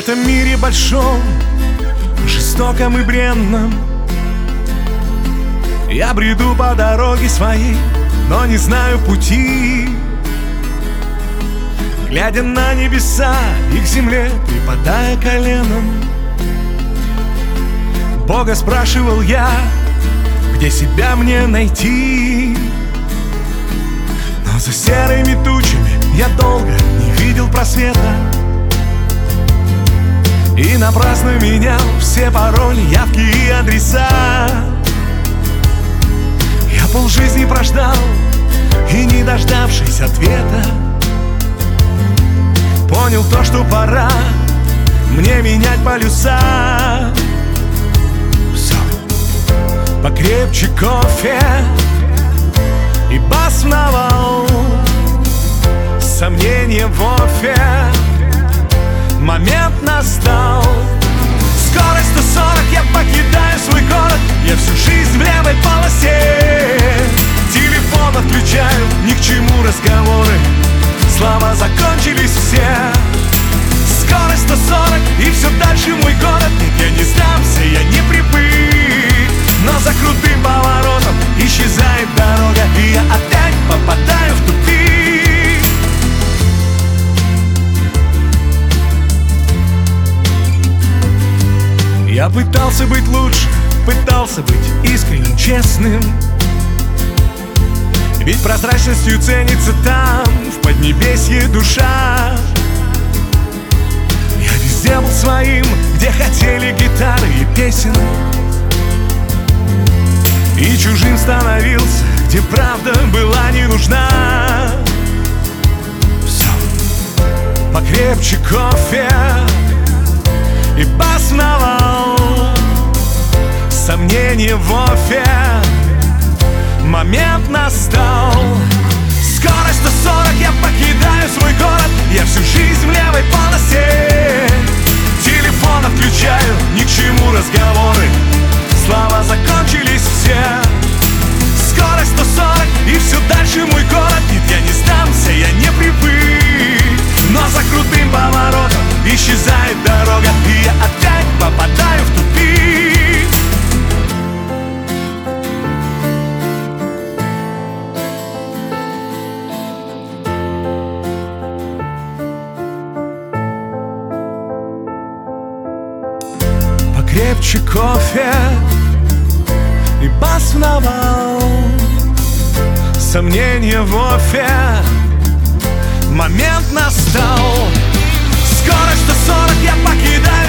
этом мире большом, жестоком и бренном, я бреду по дороге своей, но не знаю пути. Глядя на небеса и к земле, припадая коленом, Бога спрашивал я, где себя мне найти. Но за серыми тучами я долго не видел просвета, и напрасно менял все пароли, явки и адреса. Я полжизни прождал и, не дождавшись ответа, понял то, что пора мне менять полюса. Все, покрепче кофе и бас в навал, сомнения в офе, момент настал. Скорость 140, я покидаю свой город, я всю жизнь в левой полосе. Телефон отключаю, ни к чему разговоры, слова закончились все. Скорость 140 и все дальше мой город. Нет, я не сдамся, я не прибыть. Но за крутым поворотом исчезает дорога, и я опять попадаю в тупик. Я пытался быть лучше, пытался быть искренним, честным, ведь прозрачностью ценится там, в Поднебесье, душа. Я везде был своим, где хотели гитары и песен, и чужим становился, где правда была не нужна. Все, покрепче кофе и бас в навал, сомнения в офе, момент настал. Скорость 140, я покидаю свой город, я всю жизнь в левой полосе. Телефон отключаю, ни к чему разговоры, слова закончились все. Скорость 140 и все дальше мой город. Нет, я не сдамся, я не привык. Но за крутым поворотом исчезает дорога, и я опять попадаю в тупик. Покрепче кофе и бас в навал, сомнения в офе, момент настал. Скорость 140, я покидаю